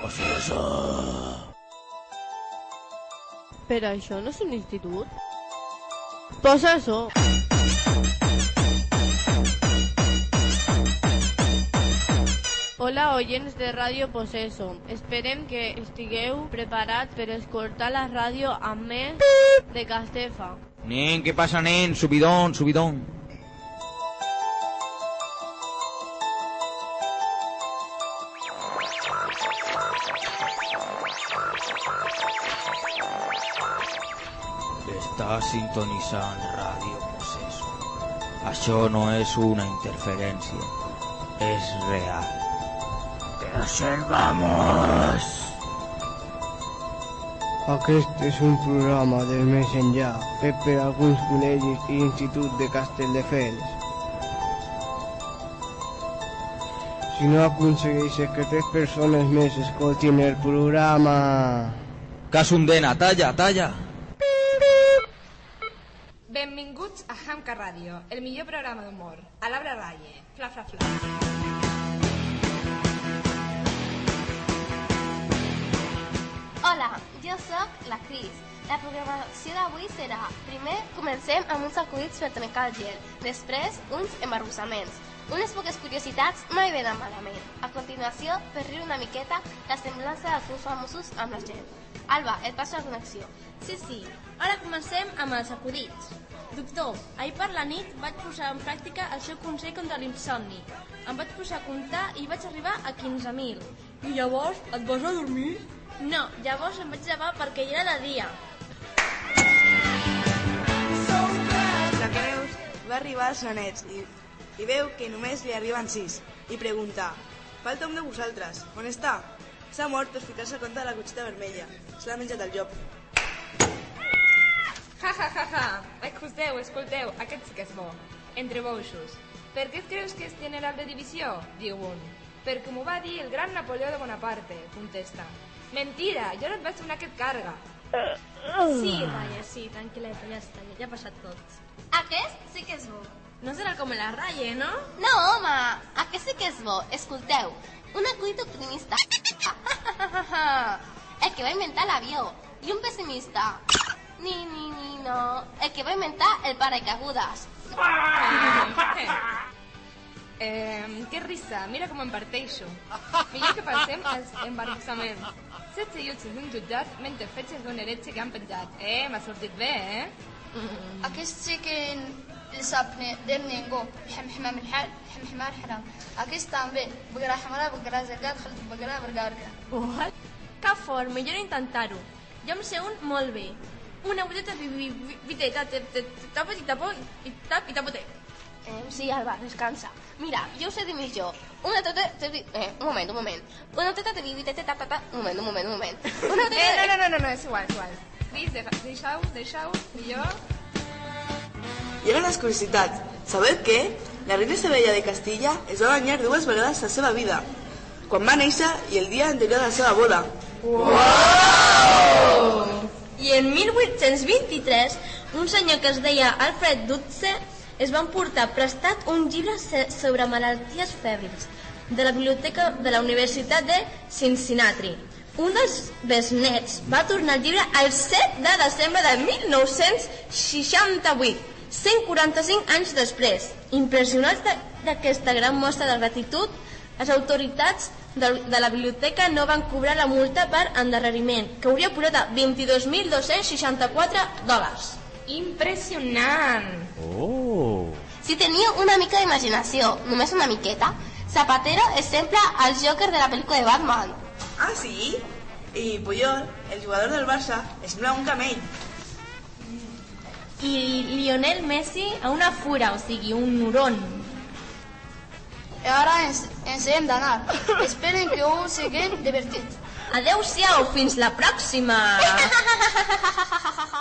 Possessó. Però això no és un institut? Possessó. Hola, oients de Ràdio Possesso. Esperem que estigueu preparats per escoltar la ràdio amb més de Castefa. Nen, què passa, nen? Subidón, subidón. Està sintonitzant Ràdio Possesso. Això no és una interferència, és real. Te observamos. Aquest és un programa del més enllà, fet per alguns col·legis i instituts de Castelldefels. Si no aconsegueixes que 3 persones més escoltin el programa... Casundena, talla, talla. Benvinguts a Hamka Ràdio, el millor programa d'humor. A l'arbre ralle, fla, fla, fla. Hola, jo sóc la Cris. La programació d'avui serà: primer comencem amb uns acudits per trencar el gel, després uns embarbussaments. Unes poques curiositats mai venen malament. A continuació, per riure una miqueta, la semblança dels seus famosos amb la gent. Alba, et passo la connexió. Sí, ara comencem amb els acudits. Doctor, ahir per la nit vaig posar en pràctica el seu consell contra l'insomni. Em vaig posar a comptar i vaig arribar a 15.000. I llavors et vas a dormir? No, llavors em vaig llevar perquè ja era de dia. La Creus va arribar als Sonets i veu que només li arriben 6 i pregunta: falta un de vosaltres, on està? S'ha mort per ficar-se a compte de la cotxeta vermella. Se l'ha menjat el llop. Ja. Escolteu, aquest sí que és bo. Entre boixos. Per què et creus que és general de divisió? Diu un. Perquè m'ho va dir el gran Napoleó de Bonaparte, contesta. Mentira, jo no et vaig donar aquest càrrega. Sí, Raya, sí, tranquil·leta, ja està, ja ha passat tot. Aquest sí que és bo. No serà com la Raya, no? No, home, aquest sí que és bo. Escolteu, un acudit optimista. El que va inventar l'avió. I un pessimista. No. El que va inventar el paracaigudes. Que risa, mira com em parteixo. Millor que passem als embarbussaments. 16 jutges d'un jutjat mentre fetges d'un heretge que han penjat. M'ha sortit bé, Aquest sí que el sap del ningú. حمام الحال حمار حرام. Aquest també. Baqarà حمرا baqarà zakat baqarà bargarga. What? Que fort, millor intentar-ho. Jo em sé un molt bé. Una boteta viteta, tapa i tapote. Sí, Alba, descansa. Mira, jo ho sé dir millor. Una tota... Un moment. Una tota de viteta, Un moment. Una tota... No, és igual. Cris, deixau, millor. I ara les curiositats. Sabeu què? La reina Isabella de Castilla es va banyar 2 vegades a la seva vida. Quan va néixer i el dia anterior a la seva boda. I en 1823, un senyor que es deia Alfred Dutze es va emportar prestat un llibre sobre malalties febrils de la biblioteca de la Universitat de Cincinnati. Un dels besnets va tornar el llibre el 7 de desembre de 1968, 145 anys després. Impressionats d'aquesta gran mostra de gratitud, les autoritats de la biblioteca no van cobrar la multa per endarreriment, que hauria posat a $22.264. Impressionant! Oh! Si teniu una mica d'imaginació, només una miqueta, Zapatero es sembla al Joker de la pel·lícula de Batman. Ah, sí? I Puyol, el jugador del Barça, es sembla un camell. I Lionel Messi a una fura, o sigui, un huron. I ara ens hem d'anar. Esperen que ho siguin divertit. Adeu-siau, fins la pròxima!